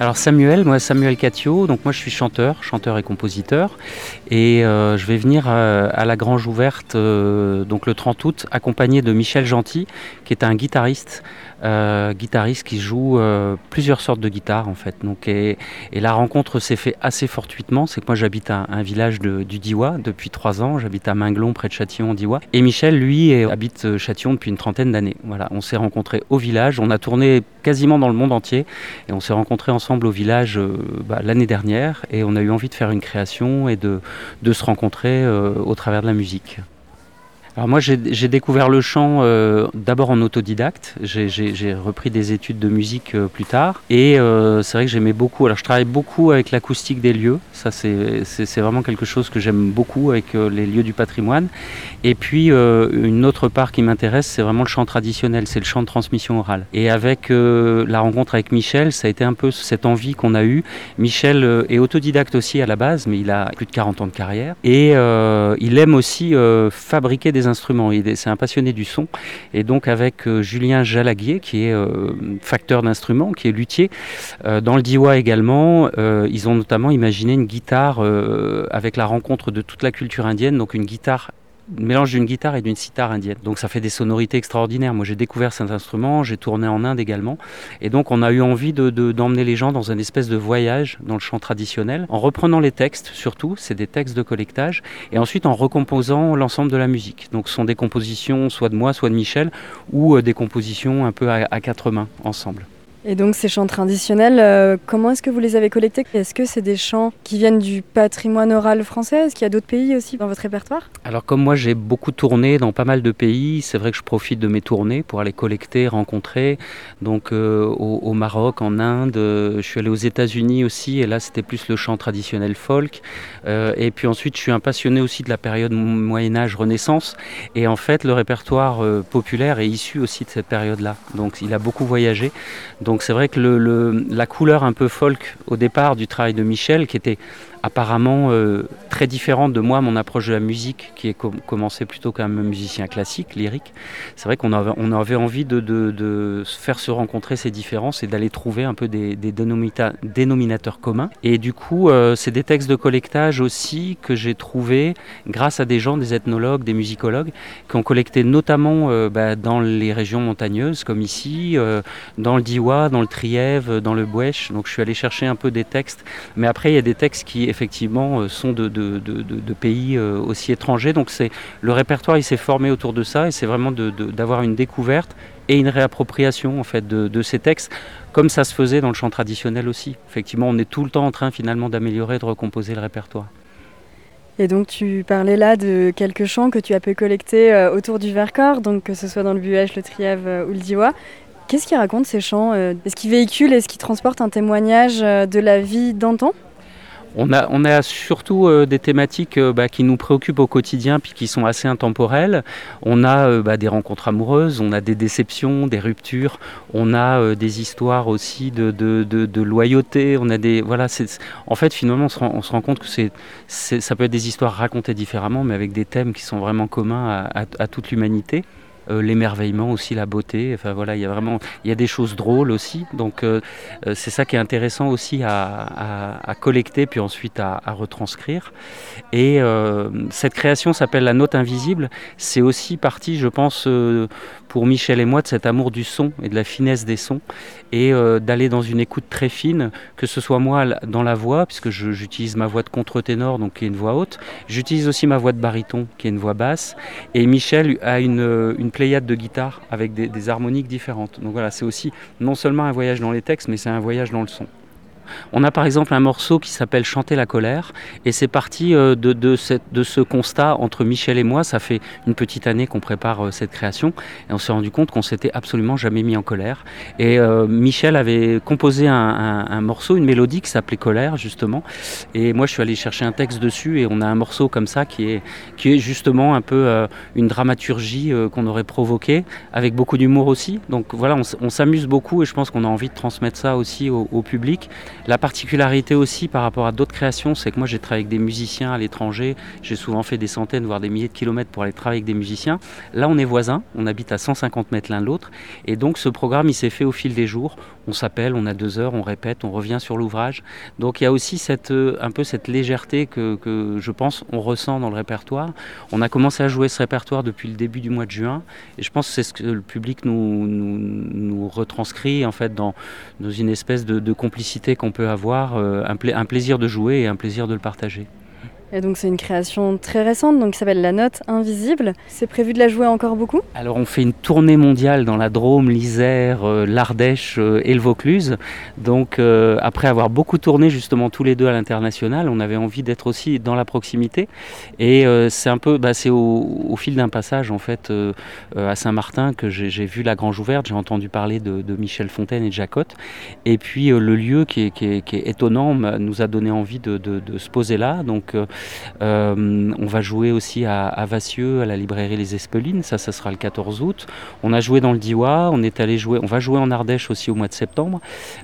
Alors Samuel Catio, donc moi je suis chanteur et compositeur et je vais venir à la Grange Ouverte donc le 30 août accompagné de Michel Gentil qui est un guitariste qui joue plusieurs sortes de guitares en fait. Donc, et la rencontre s'est faite assez fortuitement, c'est que moi j'habite à un village du Diois depuis 3 ans, j'habite à Minglon près de Châtillon-Diois et Michel lui habite Châtillon depuis une trentaine d'années. Voilà, on s'est rencontrés au village, on a tourné quasiment dans le monde entier et on s'est rencontrés ensemble au village l'année dernière et on a eu envie de faire une création et de se rencontrer au travers de la musique. Alors moi j'ai découvert le chant d'abord en autodidacte, j'ai repris des études de musique plus tard et c'est vrai que j'aimais beaucoup, alors je travaille beaucoup avec l'acoustique des lieux, ça c'est vraiment quelque chose que j'aime beaucoup avec les lieux du patrimoine et puis une autre part qui m'intéresse c'est vraiment le chant traditionnel, c'est le chant de transmission orale et avec la rencontre avec Michel ça a été un peu cette envie qu'on a eue. Michel est autodidacte aussi à la base mais il a plus de 40 ans de carrière et il aime aussi fabriquer des instruments, c'est un passionné du son et donc avec Julien Jalaguier qui est facteur d'instruments, qui est luthier dans le Diois également, ils ont notamment imaginé une guitare avec la rencontre de toute la culture indienne, donc une guitare mélange d'une guitare et d'une sitar indienne. Donc ça fait des sonorités extraordinaires. Moi j'ai découvert cet instrument, j'ai tourné en Inde également. Et donc on a eu envie d'emmener les gens dans une espèce de voyage dans le chant traditionnel, en reprenant les textes surtout, c'est des textes de collectage, et ensuite en recomposant l'ensemble de la musique. Donc ce sont des compositions soit de moi, soit de Michel, ou des compositions un peu à 4 mains ensemble. Et donc ces chants traditionnels, comment est-ce que vous les avez collectés ? Est-ce que c'est des chants qui viennent du patrimoine oral français ? Est-ce qu'il y a d'autres pays aussi dans votre répertoire ? Alors comme moi j'ai beaucoup tourné dans pas mal de pays, c'est vrai que je profite de mes tournées pour aller collecter, rencontrer. Donc au Maroc, en Inde, je suis allé aux États-Unis aussi et là c'était plus le chant traditionnel folk. Et puis ensuite je suis un passionné aussi de la période Moyen-Âge, Renaissance. Et en fait le répertoire populaire est issu aussi de cette période-là. Donc il a beaucoup voyagé. Donc c'est vrai que la couleur un peu folk au départ du travail de Michel, qui était apparemment très différente de moi, mon approche de la musique, qui est commencé plutôt comme un musicien classique, lyrique. C'est vrai qu'on avait envie de faire se rencontrer ces différences et d'aller trouver un peu des dénominateurs communs. Et du coup, c'est des textes de collectage aussi que j'ai trouvés grâce à des gens, des ethnologues, des musicologues, qui ont collecté notamment dans les régions montagneuses, comme ici, dans le Diois, dans le Trièves, dans le Bouèche. Donc je suis allé chercher un peu des textes. Mais après, il y a des textes qui effectivement sont de pays aussi étrangers. Donc le répertoire il s'est formé autour de ça et c'est vraiment d'avoir une découverte et une réappropriation en fait de ces textes comme ça se faisait dans le chant traditionnel aussi. Effectivement, on est tout le temps en train finalement d'améliorer et de recomposer le répertoire. Et donc tu parlais là de quelques chants que tu as pu collecter autour du Vercors, donc que ce soit dans le Buèche, le Trièves ou le Diois. Qu'est-ce qu'ils racontent ces chants ? Est-ce qu'ils véhiculent, est-ce qu'ils transportent un témoignage de la vie d'antan ? On a surtout des thématiques qui nous préoccupent au quotidien puis qui sont assez intemporelles. On a des rencontres amoureuses, on a des déceptions, des ruptures, on a des histoires aussi de loyauté. On a en fait finalement on se rend compte que ça peut être des histoires racontées différemment mais avec des thèmes qui sont vraiment communs à toute l'humanité. L'émerveillement aussi, la beauté, enfin voilà, il y a des choses drôles aussi, donc c'est ça qui est intéressant aussi à collecter puis ensuite à retranscrire. Et cette création s'appelle La Note Invisible, c'est aussi parti je pense pour Michel et moi de cet amour du son et de la finesse des sons et d'aller dans une écoute très fine, que ce soit moi dans la voix, puisque j'utilise ma voix de contre-ténor donc qui est une voix haute, j'utilise aussi ma voix de baryton qui est une voix basse et Michel a une pléiade de guitare avec des harmoniques différentes. Donc voilà, c'est aussi non seulement un voyage dans les textes, mais c'est un voyage dans le son. On a par exemple un morceau qui s'appelle Chanter la colère et c'est parti de ce constat entre Michel et moi. Ça fait une petite année qu'on prépare cette création et on s'est rendu compte qu'on s'était absolument jamais mis en colère et Michel avait composé un morceau, une mélodie qui s'appelait Colère justement et moi je suis allé chercher un texte dessus et on a un morceau comme ça qui est justement un peu une dramaturgie qu'on aurait provoquée avec beaucoup d'humour aussi. Donc voilà, on s'amuse beaucoup et je pense qu'on a envie de transmettre ça aussi au public. La particularité aussi par rapport à d'autres créations, c'est que moi j'ai travaillé avec des musiciens à l'étranger, j'ai souvent fait des centaines voire des milliers de kilomètres pour aller travailler avec des musiciens. Là on est voisins, on habite à 150 mètres l'un de l'autre et donc ce programme il s'est fait au fil des jours. on s'appelle, on a 2 heures, on répète, on revient sur l'ouvrage. Donc il y a aussi un peu cette légèreté que je pense on ressent dans le répertoire. On a commencé à jouer ce répertoire depuis le début du mois de juin et je pense que c'est ce que le public nous retranscrit en fait dans une espèce de complicité qu'on peut avoir, un plaisir de jouer et un plaisir de le partager. Et donc c'est une création très récente, donc qui s'appelle La Note Invisible. C'est prévu de la jouer encore beaucoup ? Alors on fait une tournée mondiale dans la Drôme, l'Isère, l'Ardèche et le Vaucluse. Donc après avoir beaucoup tourné justement tous les deux à l'international, on avait envie d'être aussi dans la proximité. Et c'est un peu, c'est au fil d'un passage en fait à Saint-Martin que j'ai vu la Grange ouverte, j'ai entendu parler de Michel Fontaine et de Jacotte. Et puis le lieu qui est étonnant nous a donné envie de se poser là. Donc on va jouer aussi à Vassieux, à la librairie Les Espelines, ça sera le 14 août. On a joué dans le Diois, on va jouer en Ardèche aussi au mois de septembre.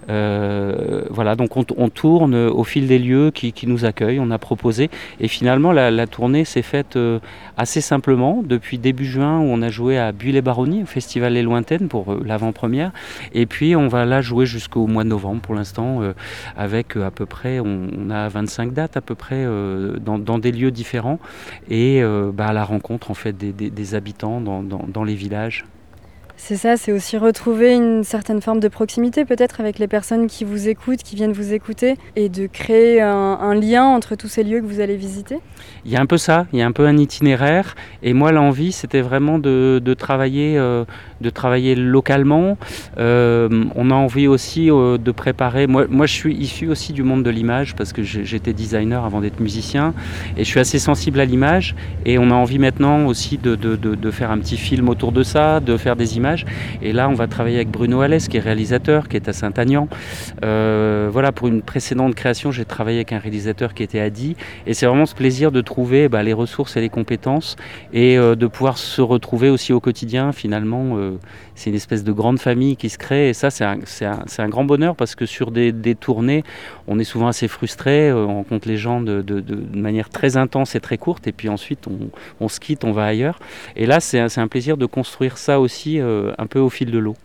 Voilà, donc on tourne au fil des lieux qui nous accueillent, on a proposé. Et finalement, la tournée s'est faite assez simplement, depuis début juin où on a joué à Buis-les-Baronnies, au Festival Les Lointaines pour l'avant-première. Et puis on va là jouer jusqu'au mois de novembre pour l'instant, avec à peu près, on a 25 dates à peu près dans des lieux différents et à la rencontre en fait des habitants dans les villages. C'est ça, c'est aussi retrouver une certaine forme de proximité peut-être avec les personnes qui vous écoutent, qui viennent vous écouter, et de créer un lien entre tous ces lieux que vous allez visiter. Il y a un peu ça, il y a un peu un itinéraire, et moi l'envie c'était vraiment de travailler localement. On a envie aussi de préparer, moi je suis issu aussi du monde de l'image parce que j'étais designer avant d'être musicien, et je suis assez sensible à l'image, et on a envie maintenant aussi de faire un petit film autour de ça, de faire des images. Et là, on va travailler avec Bruno Alès, qui est réalisateur, qui est à Saint-Aignan. Voilà, pour une précédente création, j'ai travaillé avec un réalisateur qui était à Die. Et c'est vraiment ce plaisir de trouver les ressources et les compétences et de pouvoir se retrouver aussi au quotidien. Finalement, c'est une espèce de grande famille qui se crée. Et ça, c'est un grand bonheur parce que sur des tournées, on est souvent assez frustré. On rencontre les gens de manière très intense et très courte. Et puis ensuite, on se quitte, on va ailleurs. Et là, c'est un plaisir de construire ça aussi un peu au fil de l'eau.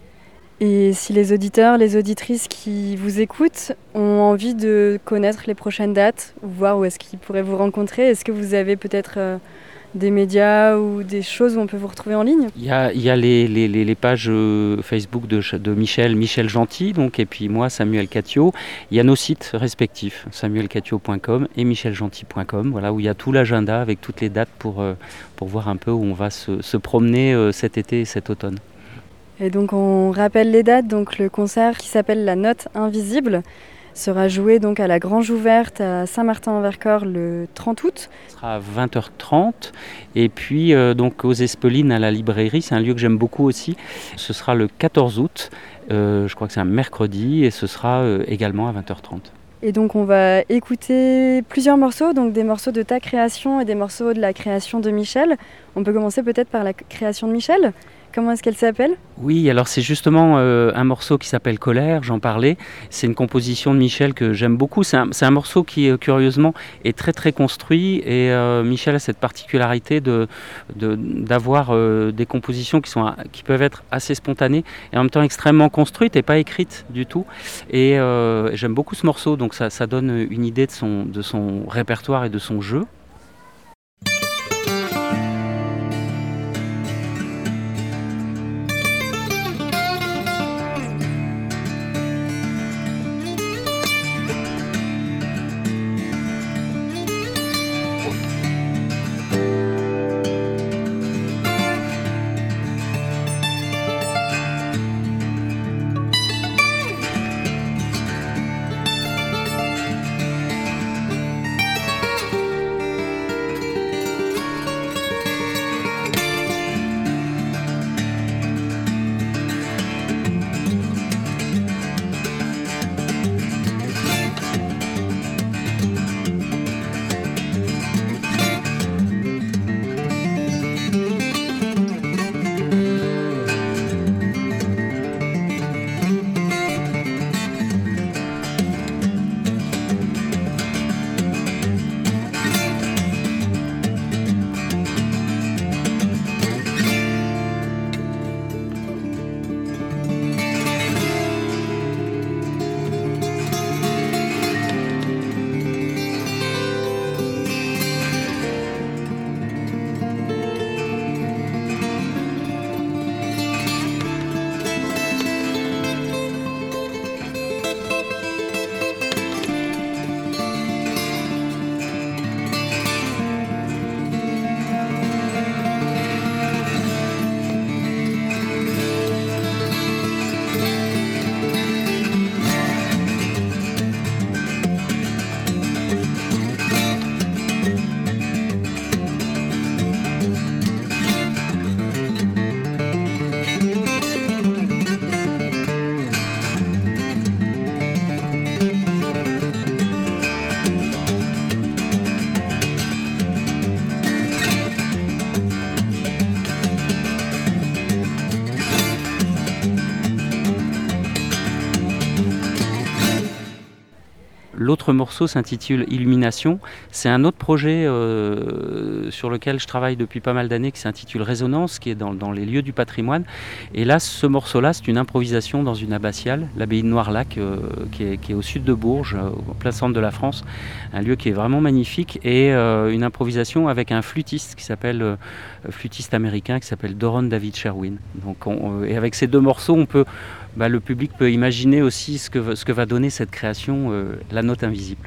Et si les auditeurs, les auditrices qui vous écoutent ont envie de connaître les prochaines dates, ou voir où est-ce qu'ils pourraient vous rencontrer, est-ce que vous avez peut-être des médias ou des choses où on peut vous retrouver en ligne ? Il y a les pages Facebook de Michel Gentil, donc, et puis moi, Samuel Catio. Il y a nos sites respectifs, samuelcatio.com et michelgentil.com, voilà, où il y a tout l'agenda avec toutes les dates pour voir un peu où on va se promener cet été et cet automne. Et donc on rappelle les dates, donc le concert qui s'appelle La Note Invisible sera joué donc à la Grange ouverte à Saint-Martin-en-Vercors le 30 août. Ce sera à 20h30 et puis donc aux Espelines à la librairie, c'est un lieu que j'aime beaucoup aussi. Ce sera le 14 août, je crois que c'est un mercredi et ce sera également à 20h30. Et donc on va écouter plusieurs morceaux, donc des morceaux de ta création et des morceaux de la création de Michel. On peut commencer peut-être par la création de Michel. Comment est-ce qu'elle s'appelle ? Oui, alors c'est justement un morceau qui s'appelle Colère, j'en parlais. C'est une composition de Michel que j'aime beaucoup. C'est un morceau qui, curieusement, est très très construit. Et Michel a cette particularité d'avoir des compositions qui peuvent être assez spontanées et en même temps extrêmement construites et pas écrites du tout. Et j'aime beaucoup ce morceau, donc ça donne une idée de son répertoire et de son jeu. l'autre morceau s'intitule Illumination. C'est un autre projet sur lequel je travaille depuis pas mal d'années qui s'intitule Résonance, qui est dans les lieux du patrimoine. Et là, ce morceau-là, c'est une improvisation dans une abbatiale, l'abbaye de Noirlac, qui est au sud de Bourges, au plein centre de la France. Un lieu qui est vraiment magnifique, et une improvisation avec un flûtiste flûtiste américain qui s'appelle Doron David Sherwin. Donc et avec ces deux morceaux, le public peut imaginer aussi ce que va donner cette création, La Note Invisible.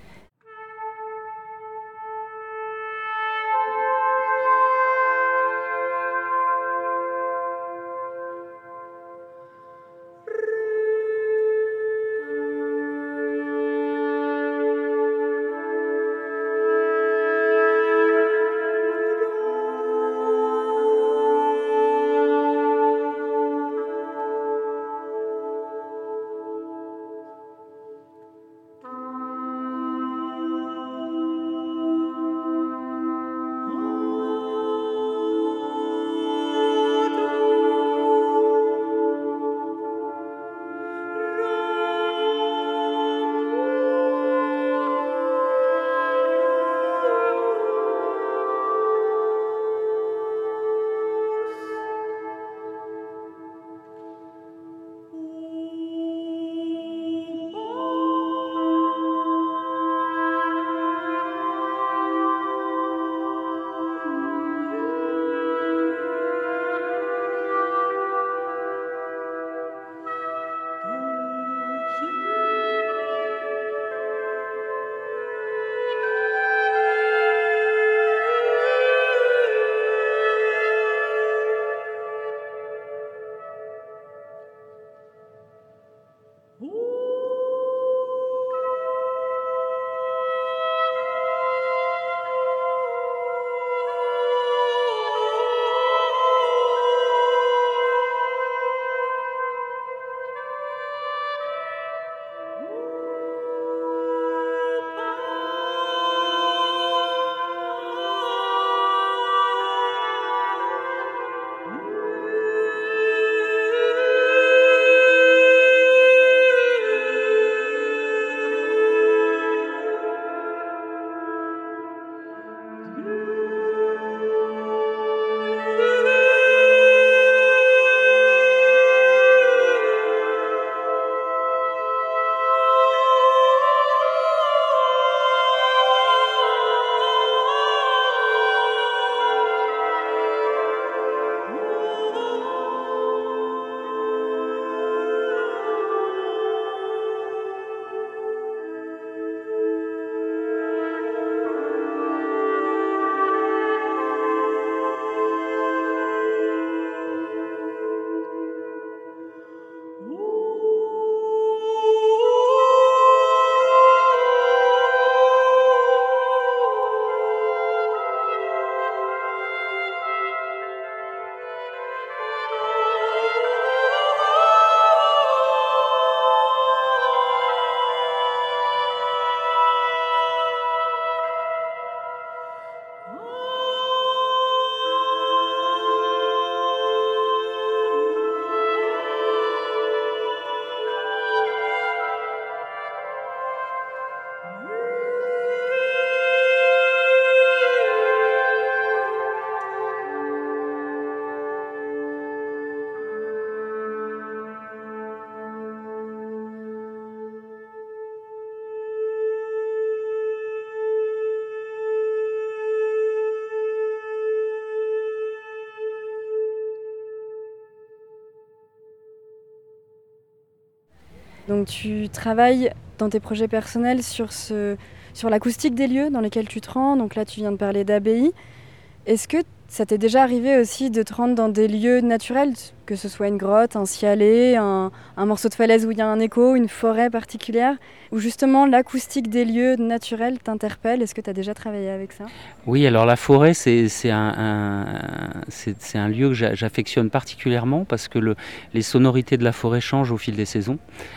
Donc tu travailles dans tes projets personnels sur l'acoustique des lieux dans lesquels tu te rends. Donc là, tu viens de parler d'abbaye. Est-ce que ça t'est déjà arrivé aussi de te rendre dans des lieux naturels, que ce soit une grotte, un cialet, un morceau de falaise où il y a un écho, une forêt particulière, où justement l'acoustique des lieux naturels t'interpelle? Est-ce que tu as déjà travaillé avec ça? Oui, alors la forêt, c'est un lieu que j'affectionne particulièrement parce que les sonorités de la forêt changent au fil des saisons.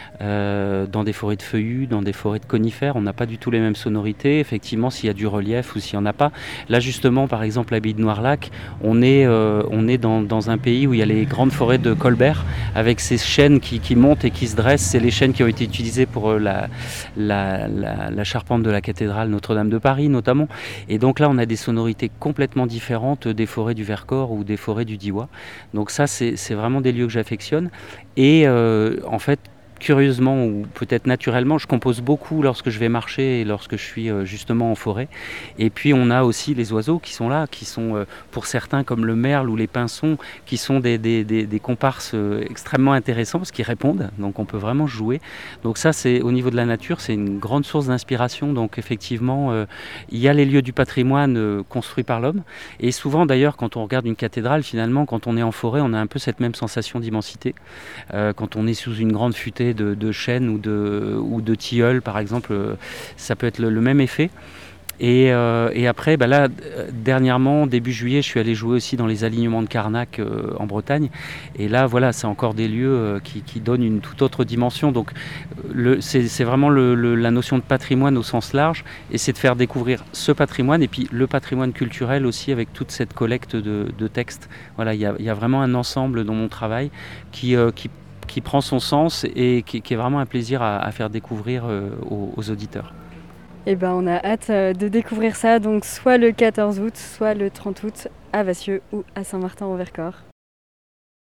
Dans des forêts de feuillus, dans des forêts de conifères, on n'a pas du tout les mêmes sonorités. Effectivement, s'il y a du relief ou s'il n'y en a pas. Là, justement, par exemple, l'abbaye de Noirlac, Carnac, on est dans un pays où il y a les grandes forêts de Colbert, avec ces chênes qui montent et qui se dressent. C'est les chênes qui ont été utilisés pour la charpente de la cathédrale Notre-Dame de Paris notamment. Et donc là, on a des sonorités complètement différentes des forêts du Vercors ou des forêts du Diois. Donc ça, c'est vraiment des lieux que j'affectionne. Et en fait, curieusement ou peut-être naturellement, je compose beaucoup lorsque je vais marcher et lorsque je suis justement en forêt. Et puis on a aussi les oiseaux qui sont là, qui sont pour certains comme le merle ou les pinsons, qui sont des comparses extrêmement intéressants parce qu'ils répondent, donc on peut vraiment jouer. Donc ça, c'est au niveau de la nature, c'est une grande source d'inspiration. Donc effectivement, il y a les lieux du patrimoine construits par l'homme. Et souvent d'ailleurs, quand on regarde une cathédrale, finalement, quand on est en forêt, on a un peu cette même sensation d'immensité. Quand on est sous une grande futaie de chênes ou de tilleuls par exemple, ça peut être le même effet. Et après, là, dernièrement, début juillet, je suis allé jouer aussi dans les alignements de Carnac en Bretagne. Et là, voilà, c'est encore des lieux qui donnent une toute autre dimension. Donc, c'est vraiment la notion de patrimoine au sens large. Et c'est de faire découvrir ce patrimoine et puis le patrimoine culturel aussi avec toute cette collecte de textes. Voilà, il y a vraiment un ensemble dans mon travail qui prend son sens et qui est vraiment un plaisir à faire découvrir aux auditeurs. Eh ben, on a hâte de découvrir ça, donc soit le 14 août, soit le 30 août à Vassieux ou à Saint-Martin-en-Vercors.